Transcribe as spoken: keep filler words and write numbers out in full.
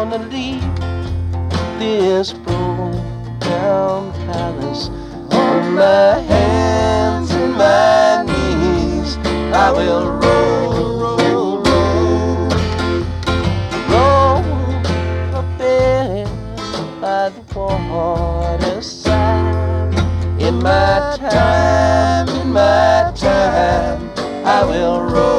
gonna leave this broke down palace on my hands and my knees. I will roll, roll, roll, roll up there by the waterside. In my time, in my time, I will roll.